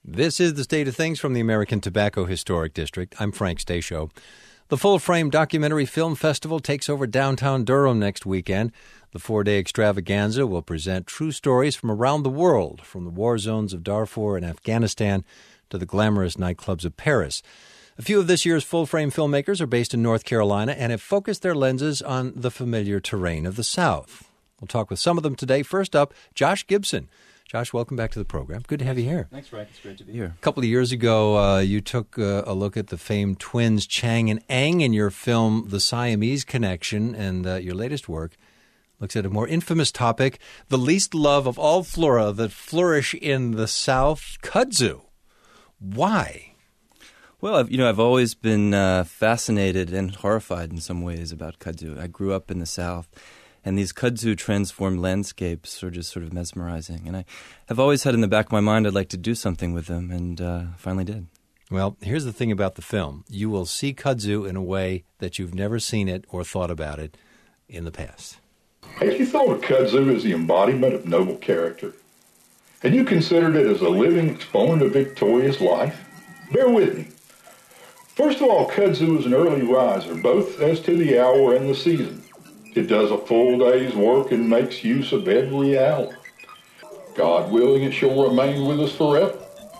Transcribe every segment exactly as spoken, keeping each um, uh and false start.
This is The State of Things from the American Tobacco Historic District. I'm Frank Stasio. The Full Frame Documentary Film Festival takes over downtown Durham next weekend. The four-day extravaganza will present true stories from around the world, from the war zones of Darfur and Afghanistan to the glamorous nightclubs of Paris. A few of this year's full-frame filmmakers are based in North Carolina and have focused their lenses on the familiar terrain of the South. We'll talk with some of them today. First up, Josh Gibson. Josh, welcome back to the program. Good to have you here. Thanks, Frank. It's great to be here. A couple of years ago, uh, you took uh, a look at the famed twins Chang and Eng in your film The Siamese Connection, and uh, your latest work looks at a more infamous topic, the least loved of all flora that flourish in the South, kudzu. Why? Well, I've, you know, I've always been uh, fascinated and horrified in some ways about kudzu. I grew up in the South, and these kudzu transformed landscapes are just sort of mesmerizing. And I have always had in the back of my mind I'd like to do something with them, and uh, finally did. Well, here's the thing about the film. You will see kudzu in a way that you've never seen it or thought about it in the past. Have you thought of kudzu as the embodiment of noble character? Have you considered it as a living exponent of victorious life? Bear with me. First of all, kudzu is an early riser, both as to the hour and the season. It does a full day's work and makes use of every hour. God willing, it shall remain with us forever.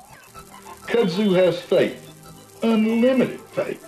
Kudzu has faith, unlimited faith.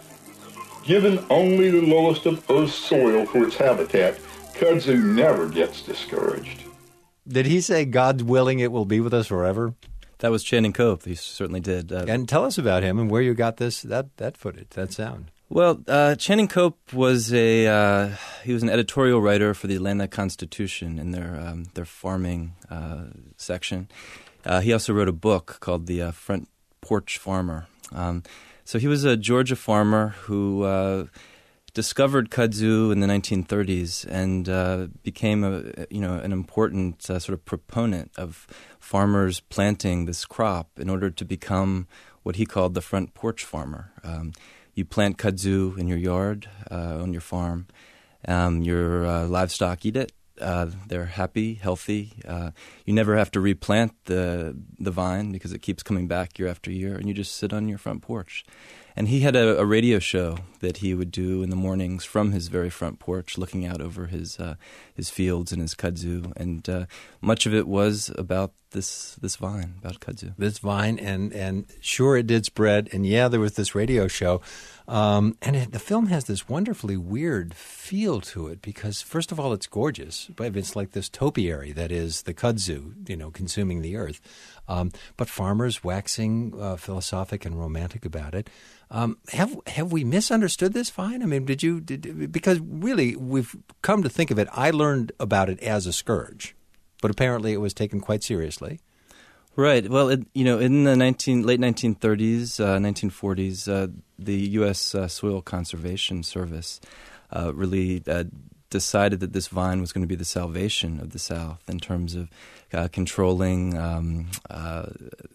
Given only the lowest of Earth's soil for its habitat, kudzu never gets discouraged. Did he say, God willing, it will be with us forever? That was Channing Cope. He certainly did. Uh, and tell us about him and where you got this that, that footage, that sound. Well, uh, Channing Cope was a uh, he was an editorial writer for the Atlanta Constitution in their um, their farming uh, section. Uh, he also wrote a book called The uh, Front Porch Farmer. Um, so he was a Georgia farmer who uh, discovered kudzu in the nineteen thirties and uh, became a you know an important uh, sort of proponent of farmers planting this crop in order to become what he called the front porch farmer. Um, You plant kudzu in your yard, uh, on your farm. Um, your uh, livestock eat it. Uh, they're happy, healthy. Uh, you never have to replant the the vine because it keeps coming back year after year, and you just sit on your front porch. And he had a, a radio show that he would do in the mornings from his very front porch, looking out over his uh, his fields and his kudzu. And uh, much of it was about this this vine, about kudzu. This vine, and, and sure it did spread. And yeah, there was this radio show. Um, and it, the film has this wonderfully weird feel to it because, first of all, it's gorgeous. But it's like this topiary that is the kudzu, you know, consuming the earth. Um, but farmers waxing uh, philosophic and romantic about it. Um, have have we misunderstood this vine? I mean, did you did, because really we've come to think of it. I learned about it as a scourge, but apparently it was taken quite seriously. Right. Well, it, you know, in the nineteen late nineteen thirties, uh, nineteen forties, uh, the U S Uh, Soil Conservation Service uh, really uh, decided that this vine was going to be the salvation of the South in terms of uh, controlling um, uh,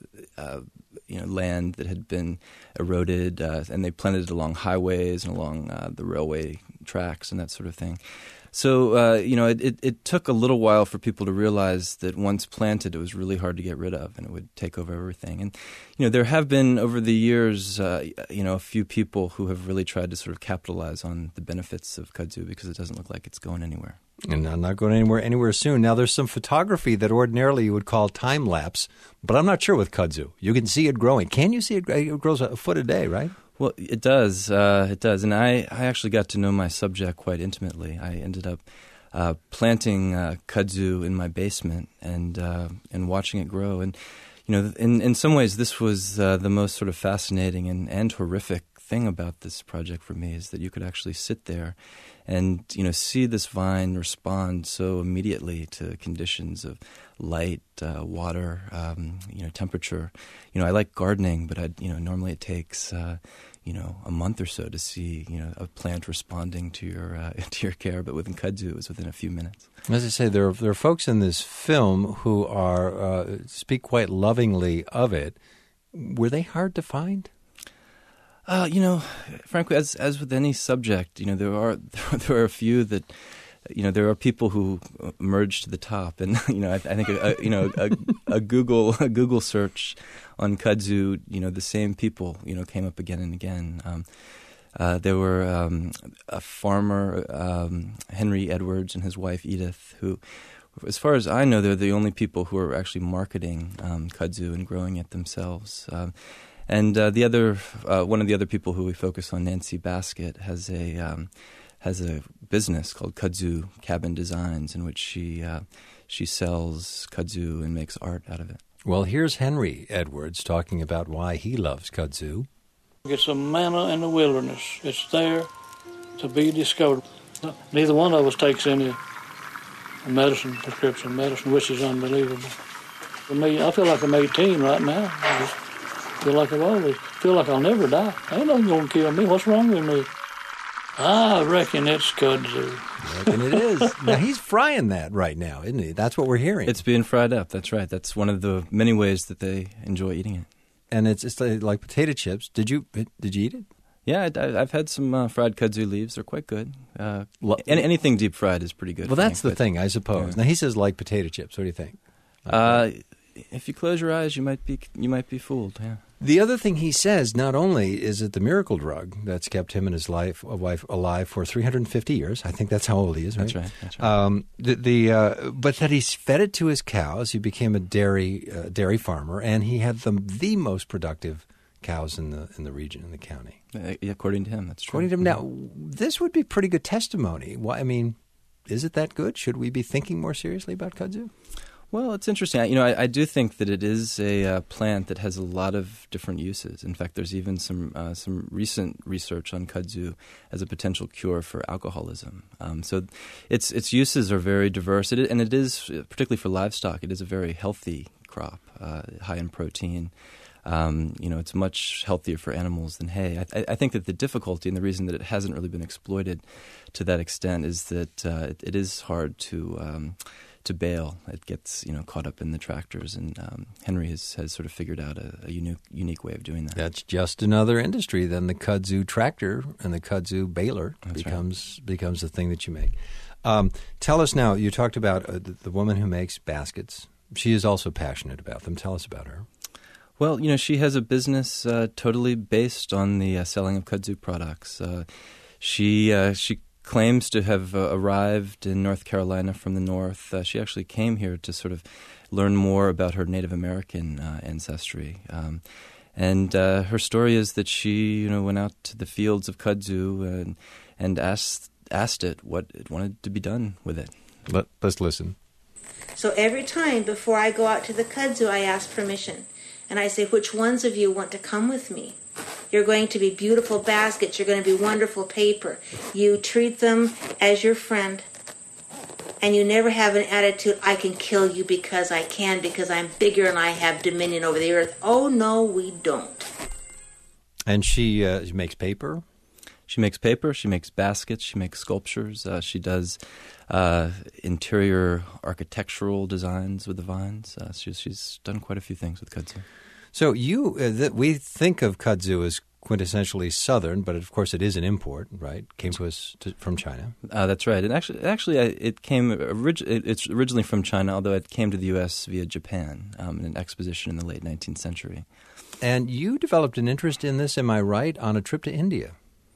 uh, you know, land that had been eroded, uh, and they planted it along highways and along uh, the railway tracks and that sort of thing. So, uh, you know, it, it, it took a little while for people to realize that once planted, it was really hard to get rid of, and it would take over everything. And, you know, there have been, over the years, uh, you know, a few people who have really tried to sort of capitalize on the benefits of kudzu because it doesn't look like it's going anywhere. And I'm not going anywhere anywhere soon. Now, there's some photography that ordinarily you would call time-lapse, but I'm not sure with kudzu. You can see it growing. Can you see it? It grows a foot a day, right? Well, it does. Uh, it does. And I, I actually got to know my subject quite intimately. I ended up uh, planting uh, kudzu in my basement and uh, and watching it grow. And, you know, in, in some ways, this was uh, the most sort of fascinating and, and horrific thing about this project for me is that you could actually sit there and, you know, see this vine respond so immediately to conditions of light, uh, water, um, you know, temperature. You know, I like gardening, but I, you know, normally it takes, uh, you know, a month or so to see, you know, a plant responding to your uh, to your care. But with kudzu, it was within a few minutes. As I say, there are, there are folks in this film who are uh, speak quite lovingly of it. Were they hard to find? Uh, you know, frankly, as as with any subject, you know, there are there are a few that you know, there are people who emerge to the top, and you know, I, I think a, a, you know a, a Google a Google search on kudzu, you know, the same people, you know, came up again and again. Um, uh, there were um, a farmer, um, Henry Edwards, and his wife Edith, who, as far as I know, they're the only people who are actually marketing um, kudzu and growing it themselves. Um, and uh, the other, uh, one of the other people who we focus on, Nancy Baskett, has a um, has a business called Kudzu Cabin Designs, in which she uh, she sells kudzu and makes art out of it. Well, here's Henry Edwards talking about why he loves kudzu. It's a manna in the wilderness. It's there to be discovered. Neither one of us takes any medicine, prescription medicine, which is unbelievable. For me, I feel like I'm eighteen right now. I just feel like I've always feel like I'll never die. Ain't nothing gonna kill me. What's wrong with me? I reckon it's kudzu. I reckon it is. Now, he's frying that right now, isn't he? That's what we're hearing. It's being fried up, that's right. That's one of the many ways that they enjoy eating it. And it's it's like, like potato chips. Did you did you eat it? Yeah, I, I've had some uh, fried kudzu leaves. They're quite good. Uh, any, anything deep fried is pretty good. Well, for that's me, the but, thing, I suppose. Yeah. Now, he says like potato chips. What do you think? Uh, if you close your eyes, you might be you might be fooled, yeah. The other thing he says, not only is it the miracle drug that's kept him and his life, a wife alive for three hundred fifty years. I think that's how old he is, right? That's right. That's right. Um, the, the uh, but that he's fed it to his cows. He became a dairy uh, dairy farmer, and he had the the most productive cows in the in the region, in the county. Uh, yeah, according to him, that's true. According to him, now this would be pretty good testimony. Why? I mean, is it that good? Should we be thinking more seriously about kudzu? Well, it's interesting. I, you know, I, I do think that it is a uh, plant that has a lot of different uses. In fact, there's even some uh, some recent research on kudzu as a potential cure for alcoholism. Um, so, its its uses are very diverse, it, and it is, particularly for livestock, it is a very healthy crop, uh, high in protein. Um, you know, it's much healthier for animals than hay. I, I think that the difficulty and the reason that it hasn't really been exploited to that extent is that uh, it, it is hard to um, to bale. It gets, you know, caught up in the tractors, and um, Henry has, has sort of figured out a, a unique unique way of doing that. That's just another industry. Then the kudzu tractor and the kudzu baler That's becomes right. becomes the thing that you make. Um, tell us now. You talked about uh, the, the woman who makes baskets. She is also passionate about them. Tell us about her. Well, you know, she has a business uh, totally based on the uh, selling of kudzu products. Uh, she uh, she claims to have uh, arrived in North Carolina from the north. Uh, she actually came here to sort of learn more about her Native American uh, ancestry. Um, and uh, her story is that she, you know, went out to the fields of kudzu and and asked asked it what it wanted to be done with it. Let, let's listen. So every time before I go out to the kudzu, I ask permission. And I say, which ones of you want to come with me? You're going to be beautiful baskets. You're going to be wonderful paper. You treat them as your friend. And you never have an attitude, I can kill you because I can, because I'm bigger and I have dominion over the earth. Oh, no, we don't. And she, uh, she makes paper? She makes paper, she makes baskets, she makes sculptures, uh, she does uh, interior architectural designs with the vines. Uh, she's, she's done quite a few things with kudzu. So you, uh, th- we think of kudzu as quintessentially Southern, but of course it is an import, right? Came to us to, from China. Uh, that's right. And actually, actually, I, it came. Orig- it's originally from China, although it came to the U S via Japan um, in an exposition in the late nineteenth century. And you developed an interest in this, am I right, on a trip to India?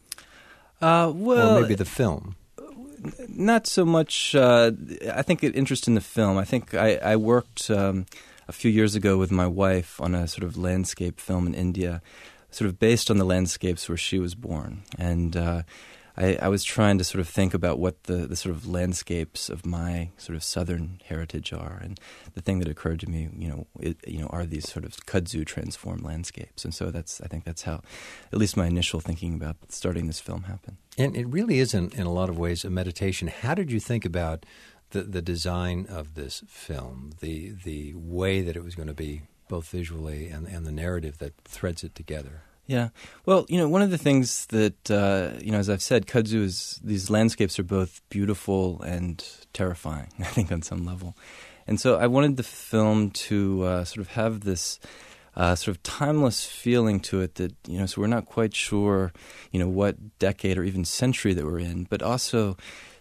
Uh, well, or maybe the film. Not so much. Uh, I think an interest in the film. I think I, I worked um, a few years ago with my wife on a sort of landscape film in India, sort of based on the landscapes where she was born. And uh, I, I was trying to sort of think about what the, the sort of landscapes of my sort of southern heritage are. And the thing that occurred to me, you know, it, you know, are these sort of kudzu transformed landscapes. And so that's, I think that's how, at least my initial thinking about starting this film happened. And it really is, in, in a lot of ways, a meditation. How did you think about the, the design of this film, the the way that it was going to be, both visually and, and the narrative that threads it together? Yeah. Well, you know, one of the things that, uh, you know, as I've said, kudzu is, these landscapes are both beautiful and terrifying, I think, on some level. And so I wanted the film to uh, sort of have this uh, sort of timeless feeling to it that, you know, so we're not quite sure, you know, what decade or even century that we're in, but also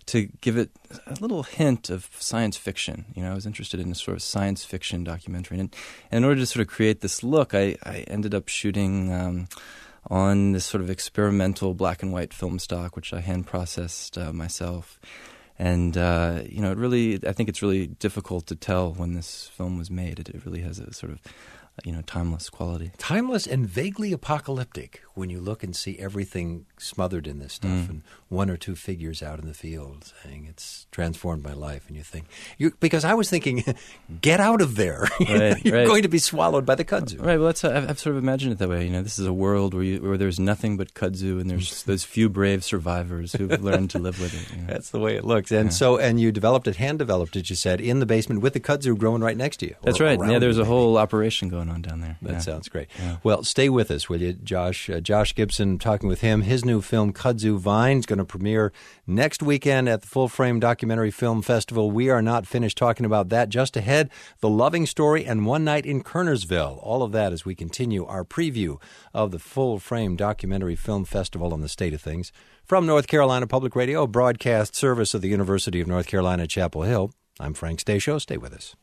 to give it a little hint of science fiction. You know, I was interested in a sort of science fiction documentary. And, and in order to sort of create this look, I, I ended up shooting um, on this sort of experimental black and white film stock, which I hand processed uh, myself. And, uh, you know, it really, I think it's really difficult to tell when this film was made. It, it really has a sort of, you know, timeless quality. Timeless and vaguely apocalyptic when you look and see everything smothered in this stuff mm. and one or two figures out in the field saying it's transformed my life. And you think, you, because I was thinking, get out of there. Right, You're right. going to be swallowed by the kudzu. Right. Well, that's, I've, I've sort of imagined it that way. You know, this is a world where, you, where there's nothing but kudzu and there's those few brave survivors who've learned to live with it. You know? That's the way it looks. And yeah. so, and you developed it, hand developed it, you said, in the basement with the kudzu growing right next to you. That's right. Yeah, there's you, a whole operation going on down there. That yeah. sounds great. Yeah. Well, stay with us, will you, Josh? Uh, Josh Gibson, talking with him. His new film, Kudzu Vine, is going to premiere next weekend at the Full Frame Documentary Film Festival. We are not finished talking about that. Just ahead, The Loving Story and One Night in Kernersville. All of that as we continue our preview of the Full Frame Documentary Film Festival on the State of Things. From North Carolina Public Radio, broadcast service of the University of North Carolina, Chapel Hill, I'm Frank Stasio. Stay with us.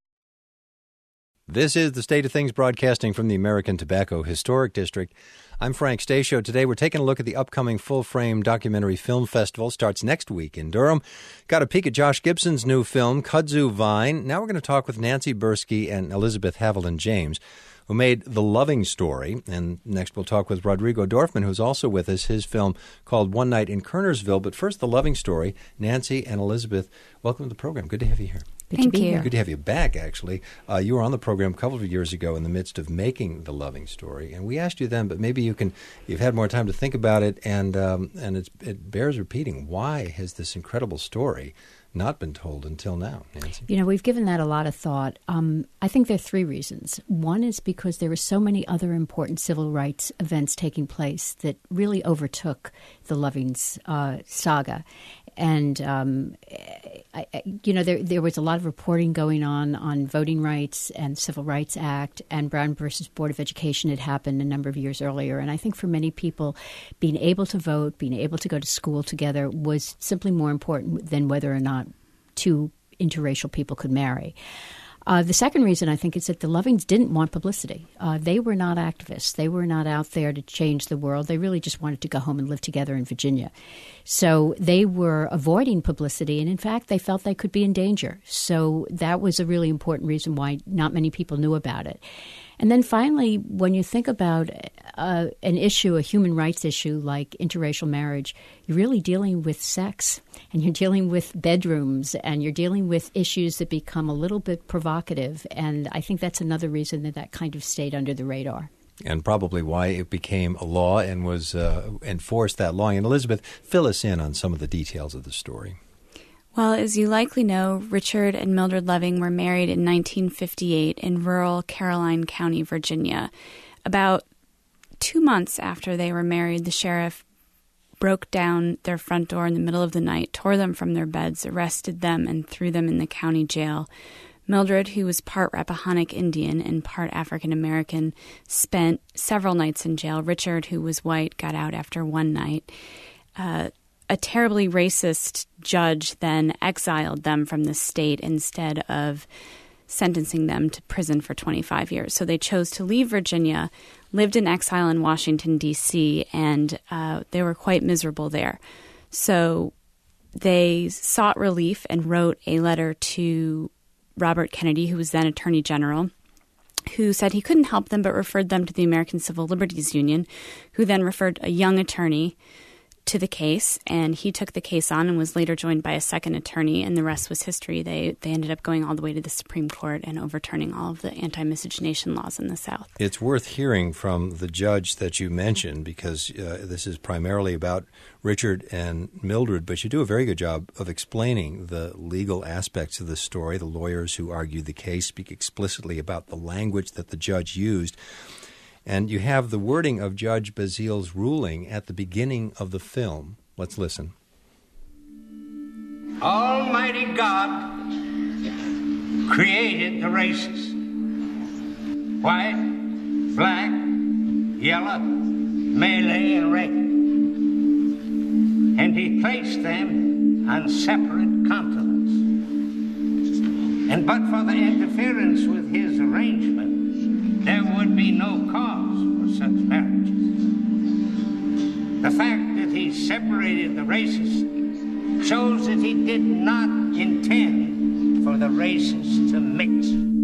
This is the State of Things, broadcasting from the American Tobacco Historic District. I'm Frank Stasio. Today we're taking a look at the upcoming Full Frame Documentary Film Festival. Starts next week in Durham. Got a peek at Josh Gibson's new film, Kudzu Vine. Now we're going to talk with Nancy Bursky and Elizabeth Haviland James, who made The Loving Story. And next we'll talk with Rodrigo Dorfman, who's also with us, his film called One Night in Kernersville. But first, The Loving Story. Nancy and Elizabeth, welcome to the program. Good to have you here. Good Thank to be you. here. Good to have you back, actually. Uh, you were on the program a couple of years ago in the midst of making The Loving Story, and we asked you then, but maybe you can, you've had more time to think about it, and um, and it's, it bears repeating. Why has this incredible story not been told until now, Nancy? You know, we've given that a lot of thought. Um, I think there are three reasons. One is because there were so many other important civil rights events taking place that really overtook the Loving's uh, saga. And, um, I, I, you know, there there was a lot of reporting going on on voting rights and Civil Rights Act, and Brown versus Board of Education had happened a number of years earlier. And I think for many people, being able to vote, being able to go to school together was simply more important than whether or not two interracial people could marry. Uh, the second reason, I think, is that the Lovings didn't want publicity. Uh, they were not activists. They were not out there to change the world. They really just wanted to go home and live together in Virginia. So they were avoiding publicity, and in fact, they felt they could be in danger. So that was a really important reason why not many people knew about it. And then finally, when you think about uh, an issue, a human rights issue like interracial marriage, you're really dealing with sex, and you're dealing with bedrooms, and you're dealing with issues that become a little bit provocative. And I think that's another reason that that kind of stayed under the radar. And probably why it became a law and was uh, enforced that long. And Elizabeth, fill us in on some of the details of the story. Well, as you likely know, Richard and Mildred Loving were married in nineteen fifty-eight in rural Caroline County, Virginia. About two months after they were married, the sheriff broke down their front door in the middle of the night, tore them from their beds, arrested them, and threw them in the county jail. Mildred, who was part Rappahannock Indian and part African American, spent several nights in jail. Richard, who was white, got out after one night. Uh, a terribly racist judge then exiled them from the state instead of sentencing them to prison for twenty-five years. So they chose to leave Virginia, lived in exile in Washington, D C, and uh, they were quite miserable there. So they sought relief and wrote a letter to Robert Kennedy, who was then Attorney General, who said he couldn't help them but referred them to the American Civil Liberties Union, who then referred a young attorney to the case, and he took the case on and was later joined by a second attorney, and the rest was history. They they ended up going all the way to the Supreme Court and overturning all of the anti-miscegenation laws in the South. It's worth hearing from the judge that you mentioned, because uh, this is primarily about Richard and Mildred, but you do a very good job of explaining the legal aspects of the story. The lawyers who argued the case speak explicitly about the language that the judge used. And you have the wording of Judge Bazile's ruling at the beginning of the film. Let's listen. Almighty God created the races. White, black, yellow, Malay, and red. And he placed them on separate continents. And but for the interference with his arrangement, there would be no cause for such marriages. The fact that he separated the races shows that he did not intend for the races to mix.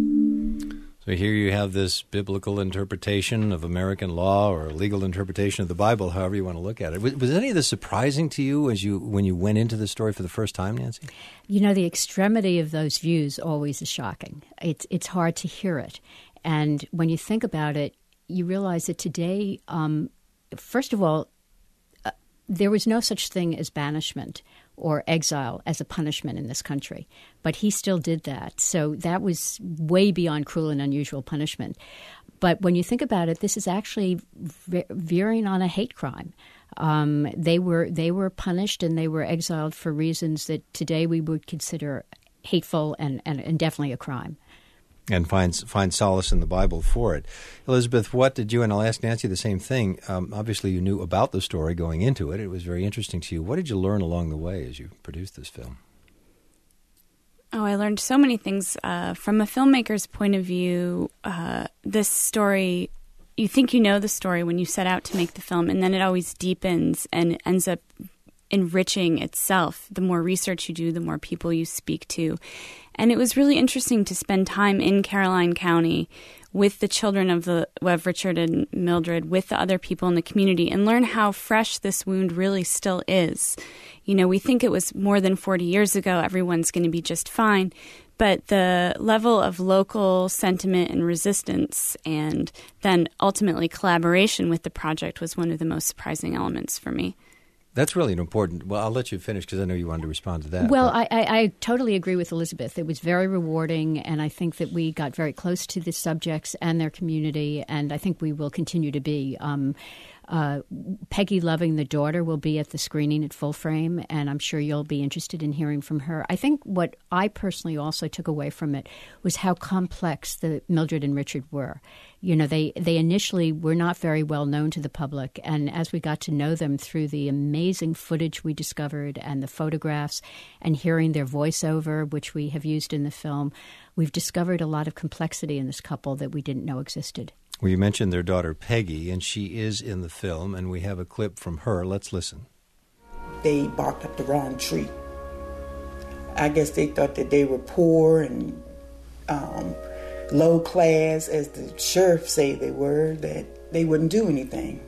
So here you have this biblical interpretation of American law or legal interpretation of the Bible, however you want to look at it. Was, was any of this surprising to you as you when you went into the story for the first time, Nancy? You know, the extremity of those views always is shocking. It's it's hard to hear it. And when you think about it, you realize that today, um, first of all, uh, there was no such thing as banishment or exile as a punishment in this country. But he still did that. So that was way beyond cruel and unusual punishment. But when you think about it, this is actually ve- veering on a hate crime. Um, they were they were punished and they were exiled for reasons that today we would consider hateful and, and, and definitely a crime. And find, find solace in the Bible for it. Elizabeth, what did you, and I'll ask Nancy the same thing, um, obviously you knew about the story going into it. It was very interesting to you. What did you learn along the way as you produced this film? Oh, I learned so many things. Uh, from a filmmaker's point of view, uh, this story, you think you know the story when you set out to make the film, and then it always deepens and ends up enriching itself. The more research you do, the more people you speak to. And it was really interesting to spend time in Caroline County with the children of the of Richard and Mildred, with the other people in the community, and learn how fresh this wound really still is. You know, we think it was more than forty years ago, everyone's going to be just fine. But the level of local sentiment and resistance and then ultimately collaboration with the project was one of the most surprising elements for me. That's really an important – well, I'll let you finish because I know you wanted to respond to that. Well, I, I, I totally agree with Elizabeth. It was very rewarding, and I think that we got very close to the subjects and their community, and I think we will continue to be. Um, uh, Peggy Loving, the daughter, will be at the screening at Full Frame, and I'm sure you'll be interested in hearing from her. I think what I personally also took away from it was how complex the Mildred and Richard were. You know, they, they initially were not very well known to the public, and as we got to know them through the amazing footage we discovered and the photographs and hearing their voiceover, which we have used in the film, we've discovered a lot of complexity in this couple that we didn't know existed. Well, you mentioned their daughter, Peggy, and she is in the film, and we have a clip from her. Let's listen. They barked up the wrong tree. I guess they thought that they were poor and um, low class, as the sheriff say they were, that they wouldn't do anything.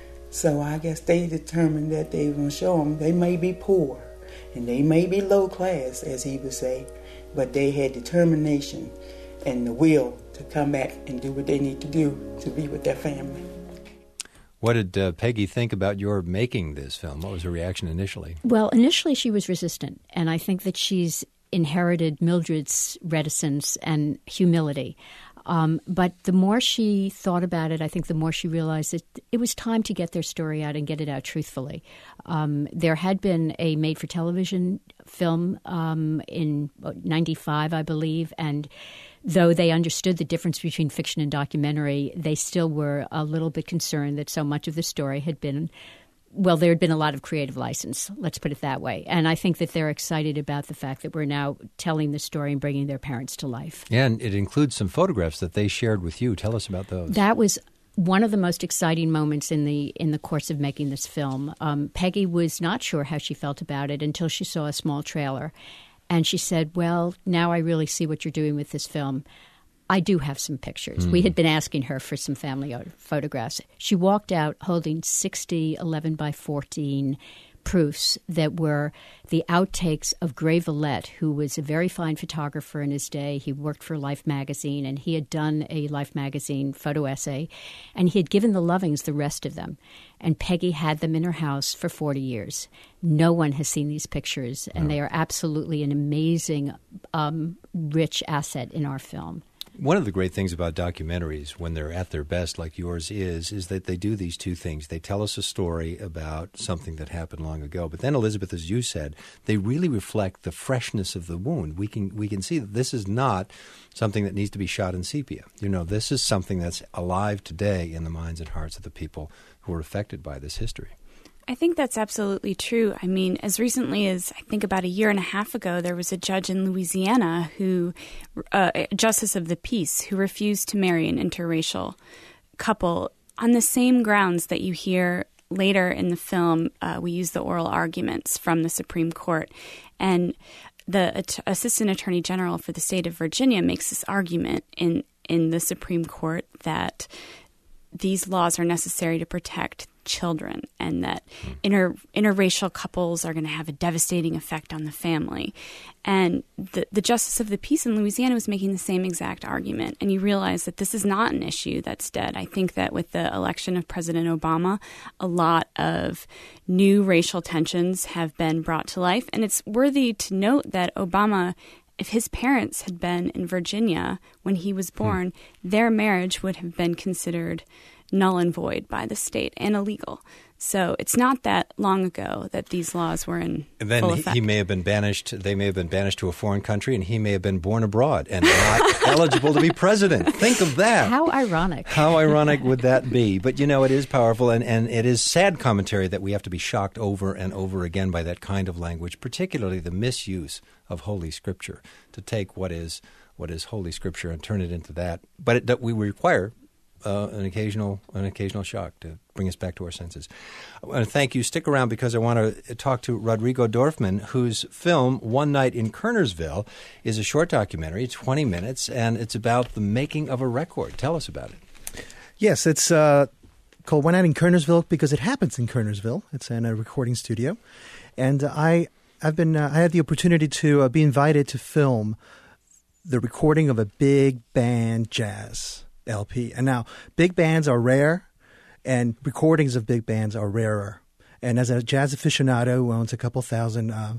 So I guess they determined that they were going to show them they may be poor and they may be low class, as he would say, but they had determination and the will to come back and do what they need to do to be with their family. What did uh, Peggy think about your making this film? What was her reaction initially? Well, initially she was resistant, and I think that she's inherited Mildred's reticence and humility. Um, but the more she thought about it, I think the more she realized that it was time to get their story out and get it out truthfully. Um, there had been a made-for-television film um, in ninety-five, I believe, and though they understood the difference between fiction and documentary, they still were a little bit concerned that so much of the story had been Well, there had been a lot of creative license, let's put it that way. And I think that they're excited about the fact that we're now telling the story and bringing their parents to life. Yeah, and it includes some photographs that they shared with you. Tell us about those. That was one of the most exciting moments in the in the course of making this film. Um, Peggy was not sure how she felt about it until she saw a small trailer. And she said, well, now I really see what you're doing with this film. I do have some pictures. Mm. We had been asking her for some family photographs. She walked out holding sixty eleven by fourteen proofs that were the outtakes of Gray Villette, who was a very fine photographer in his day. He worked for Life magazine, and he had done a Life magazine photo essay, and he had given the Lovings the rest of them. And Peggy had them in her house for forty years. No one has seen these pictures, and no. They are absolutely an amazing, um, rich asset in our film. One of the great things about documentaries, when they're at their best like yours is, is that they do these two things. They tell us a story about something that happened long ago. But then, Elizabeth, as you said, they really reflect the freshness of the wound. We can we can see that this is not something that needs to be shot in sepia. You know, this is something that's alive today in the minds and hearts of the people who are affected by this history. I think that's absolutely true. I mean, as recently as I think about a year and a half ago, there was a judge in Louisiana who, uh, a justice of the peace, who refused to marry an interracial couple on the same grounds that you hear later in the film. Uh, we use the oral arguments from the Supreme Court. And the at- Assistant Attorney General for the state of Virginia makes this argument in, in the Supreme Court that these laws are necessary to protect children and that inter, interracial couples are going to have a devastating effect on the family. And the, the Justice of the Peace in Louisiana was making the same exact argument. And you realize that this is not an issue that's dead. I think that with the election of President Obama, a lot of new racial tensions have been brought to life. And it's worthy to note that Obama, if his parents had been in Virginia when he was born, hmm. their marriage would have been considered null and void by the state and illegal. So it's not that long ago that these laws were in and then full he, effect. he may have been banished. They may have been banished to a foreign country, and he may have been born abroad and not eligible to be president. Think of that. How ironic. How ironic would that be? But, you know, it is powerful, and, and it is sad commentary that we have to be shocked over and over again by that kind of language, particularly the misuse of Holy Scripture, to take what is what is Holy Scripture and turn it into that. But it, that we require Uh, an occasional an occasional shock to bring us back to our senses. I want to thank you. Stick around because I want to talk to Rodrigo Dorfman, whose film One Night in Kernersville is a short documentary, twenty minutes, and it's about the making of a record. Tell us about it. Yes, it's uh, called One Night in Kernersville because it happens in Kernersville. It's in a recording studio, and uh, I I've been uh, I had the opportunity to uh, be invited to film the recording of a big band jazz L P. And now, big bands are rare, and recordings of big bands are rarer. And as a jazz aficionado who owns a couple thousand uh,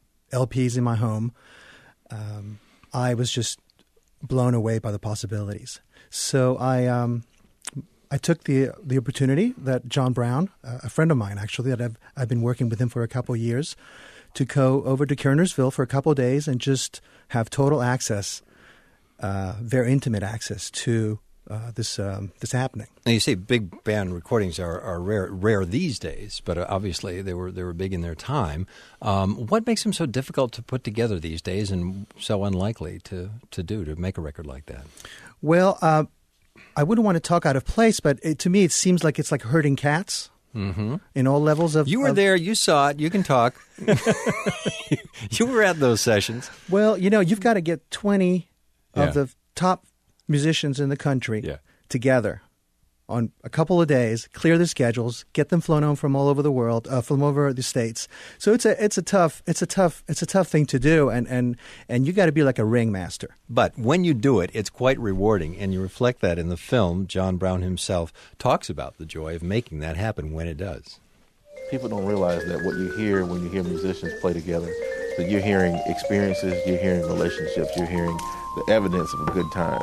L Ps in my home, um, I was just blown away by the possibilities. So I um, I took the the opportunity that John Brown, uh, a friend of mine actually, that I've I've been working with him for a couple of years, to go over to Kernersville for a couple of days and just have total access, uh, very intimate access to Uh, this um, this happening. Now you say big band recordings are, are rare rare these days, but obviously they were they were big in their time. Um, what makes them so difficult to put together these days, and so unlikely to, to do to make a record like that? Well, uh, I wouldn't want to talk out of place, but it, to me it seems like it's like herding cats mm-hmm. in all levels of. You were of, there, you saw it, you can talk. You were at those sessions. Well, you know, you've got to get twenty yeah. of the top musicians in the country yeah. together on a couple of days, clear their schedules, get them flown home from all over the world, uh, from over the states. So it's a it's a tough it's a tough it's a tough thing to do, and and and you got to be like a ringmaster. But when you do it, it's quite rewarding, and you reflect that in the film. John Brown himself talks about the joy of making that happen when it does. People don't realize that what you hear when you hear musicians play together, that you're hearing experiences, you're hearing relationships, you're hearing the evidence of a good time.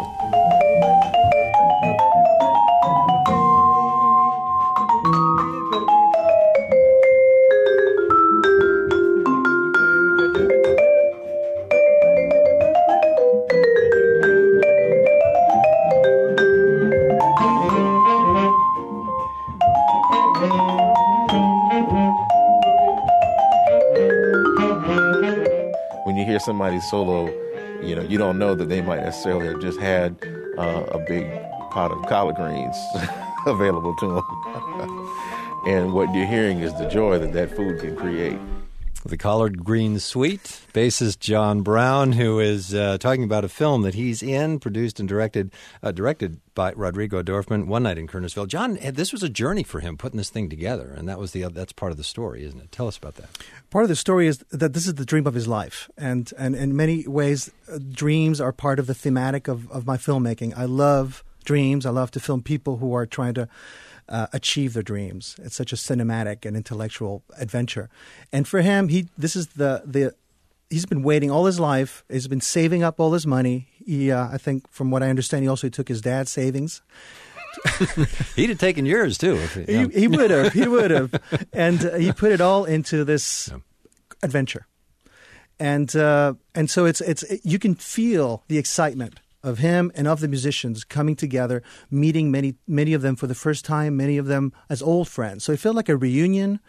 When you hear somebody solo, you know, you don't know that they might necessarily have just had uh, a big pot of collard greens available to them. And what you're hearing is the joy that that food can create. The Collard Green Suite, bassist John Brown, who is uh, talking about a film that he's in, produced and directed uh, directed by Rodrigo Dorfman, One Night in Kernersville. John, this was a journey for him putting this thing together, and that was the that's part of the story, isn't it? Tell us about that. Part of the story is that this is the dream of his life, and, and in many ways, uh, dreams are part of the thematic of, of my filmmaking. I love dreams. I love to film people who are trying to Uh, achieve their dreams. It's such a cinematic and intellectual adventure, and for him, he this is the the he's been waiting all his life. He's been saving up all his money. He, uh, I think, from what I understand, he also took his dad's savings. He'd have taken yours too. If he, yeah. he, he would have. He would have, and uh, he put it all into this yeah. adventure, and uh, and so it's it's it, you can feel the excitement of him and of the musicians coming together, meeting many many of them for the first time, many of them as old friends. So it felt like a reunion.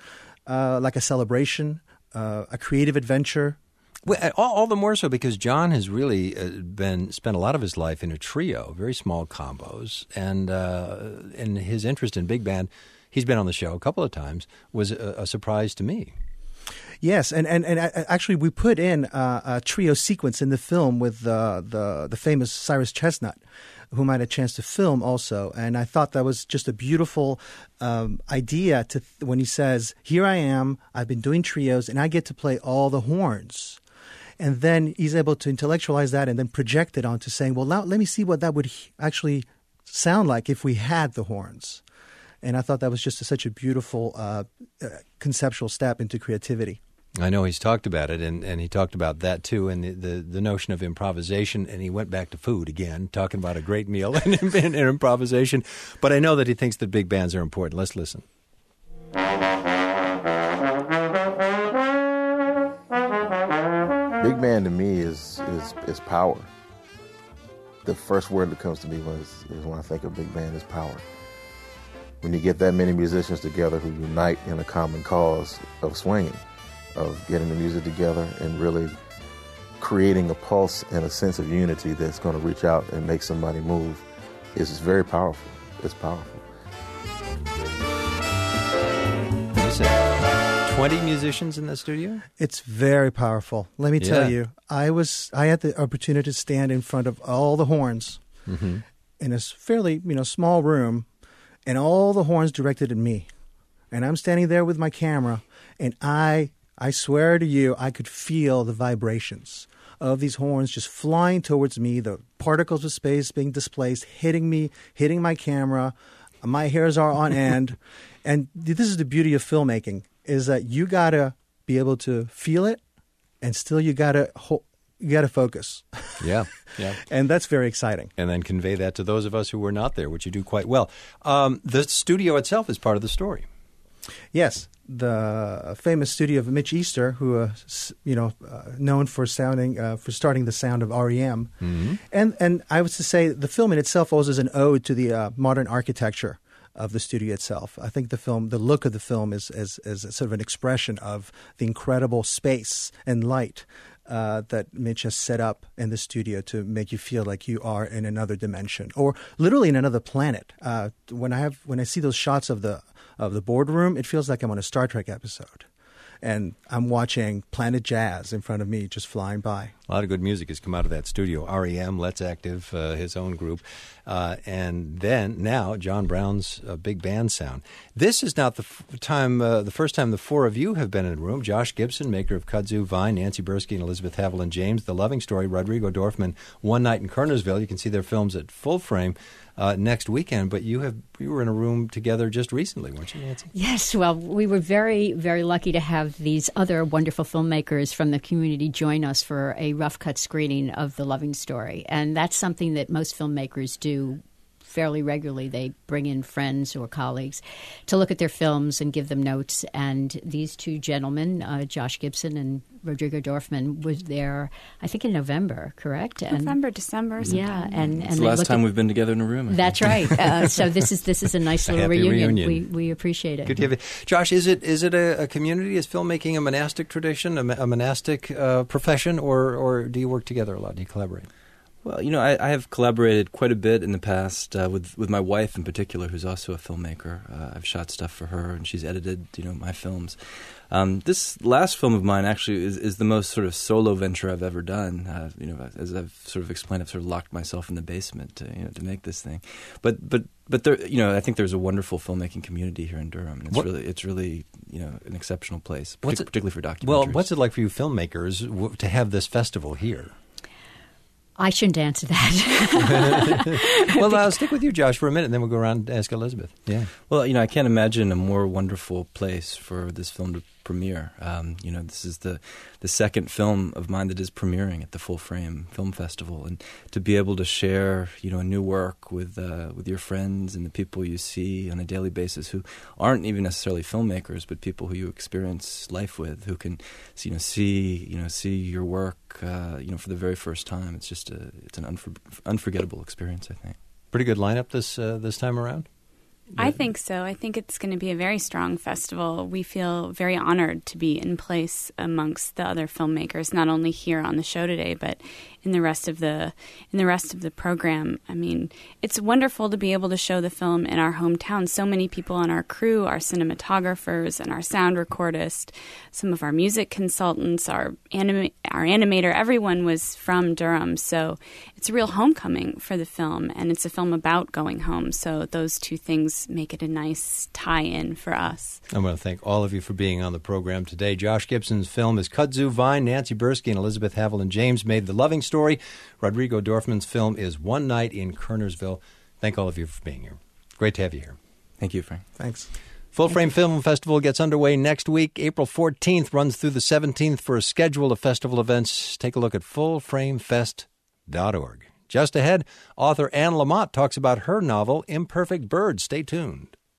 uh, like a celebration, uh, a creative adventure. Well, all, all the more so because John has really uh, been spent a lot of his life in a trio, very small combos, and uh, and his interest in big band, he's been on the show a couple of times, was a, a surprise to me. Yes, and, and, and actually we put in uh, a trio sequence in the film with uh, the the famous Cyrus Chestnut, whom I had a chance to film also. And I thought that was just a beautiful um, idea to th- when he says, here I am, I've been doing trios, and I get to play all the horns. And then he's able to intellectualize that and then project it onto saying, well, now let me see what that would actually sound like if we had the horns. And I thought that was just a, such a beautiful uh, uh, conceptual step into creativity. I know he's talked about it, and, and he talked about that too, and the, the, the notion of improvisation, and he went back to food again, talking about a great meal and, and, and improvisation. But I know that he thinks that big bands are important. Let's listen. Big band to me is is is power. The first word that comes to me was, is when I think of big band is power. When you get that many musicians together who unite in a common cause of swinging, of getting the music together and really creating a pulse and a sense of unity that's going to reach out and make somebody move, is very powerful. It's powerful. Is it twenty musicians in the studio? It's very powerful. Let me tell Yeah. you, I was I had the opportunity to stand in front of all the horns Mm-hmm. in a fairly you know small room, and all the horns directed at me, and I'm standing there with my camera, and I I swear to you, I could feel the vibrations of these horns just flying towards me, the particles of space being displaced, hitting me, hitting my camera. My hairs are on end. And this is the beauty of filmmaking, is that you got to be able to feel it, and still you got to ho- you got to focus. Yeah, yeah. And that's very exciting. And then convey that to those of us who were not there, which you do quite well. Um, the studio itself is part of the story. Yes, the famous studio of Mitch Easter, who uh, s- you know, uh, known for sounding uh, for starting the sound of R E M, Mm-hmm. and and I was to say the film in itself also is an ode to the uh, modern architecture of the studio itself. I think the film, the look of the film, is is is sort of an expression of the incredible space and light uh, that Mitch has set up in the studio to make you feel like you are in another dimension, or literally in another planet. Uh, when I have when I see those shots of the of the boardroom, it feels like I'm on a Star Trek episode, and I'm watching Planet Jazz in front of me just flying by. A lot of good music has come out of that studio. R E M, Let's Active, uh, his own group. Uh, and then, now, John Brown's uh, big band sound. This is not the f- time, uh, the first time the four of you have been in a room. Josh Gibson, maker of Kudzu, Vine, Nancy Bursky, and Elizabeth Haviland James. The Loving Story, Rodrigo Dorfman, One Night in Kernersville. You can see their films at Full Frame uh, next weekend. But you have you were in a room together just recently, weren't you, Nancy? Yes, well, we were very, very lucky to have these other wonderful filmmakers from the community join us for a rough cut screening of The Loving Story. And that's something that most filmmakers do fairly regularly. They bring in friends or colleagues to look at their films and give them notes. And these two gentlemen, uh, Josh Gibson and Rodrigo Dorfman, was there, I think, in November, correct? And, November, December, something. Yeah, and, and It's the they last looked time at- we've been together in a room. I That's think. right. Uh, so this is this is a nice A little happy reunion. reunion. We we appreciate it. Good to have you. Josh, is it is it a, a community? Is filmmaking a monastic tradition, a, ma- a monastic uh, profession, or, or do you work together a lot? Do you collaborate? Well, you know, I, I have collaborated quite a bit in the past uh, with with my wife in particular, who's also a filmmaker. Uh, I've shot stuff for her, and she's edited, you know, my films. Um, this last film of mine actually is, is the most sort of solo venture I've ever done. Uh, you know, as I've sort of explained, I've sort of locked myself in the basement to you know to make this thing. But but but there, you know, I think there's a wonderful filmmaking community here in Durham. And it's What- really it's really you know an exceptional place, partic- What's it- particularly for documentaries. Well, what's it like for you filmmakers w- to have this festival here? I shouldn't answer that. Well, I'll stick with you, Josh, for a minute, and then we'll go around and ask Elizabeth. Yeah. Well, you know, I can't imagine a more wonderful place for this film to premiere. Um, you know, this is the the second film of mine that is premiering at the Full Frame Film Festival, and to be able to share, you know, a new work with uh, with your friends and the people you see on a daily basis who aren't even necessarily filmmakers, but people who you experience life with, who can, you know, see you know see your work, uh, you know, for the very first time. It's just a it's an unfor- unforgettable experience, I think. Pretty good lineup this uh, this time around? I think so. I think it's going to be a very strong festival. We feel very honored to be in place amongst the other filmmakers, not only here on the show today, but in the rest of the in the rest of the program. I mean, it's wonderful to be able to show the film in our hometown. So many people on our crew, our cinematographers and our sound recordist, some of our music consultants, our anima- our animator, everyone was from Durham. So it's a real homecoming for the film, and it's a film about going home. So those two things make it a nice tie-in for us. I want to thank all of you for being on the program today. Josh Gibson's film is Kudzu Vine. Nancy Bursky and Elizabeth Haviland James made The Loving Story. Rodrigo Dorfman's film is One Night in Kernersville. Thank all of you for being here. Great to have you here. Thank you, Frank. Thanks. Full Frame Film Festival gets underway next week. April fourteenth runs through the seventeenth for a schedule of festival events. Take a look at full frame fest dot org. Just ahead, author Anne Lamott talks about her novel, Imperfect Bird. Stay tuned.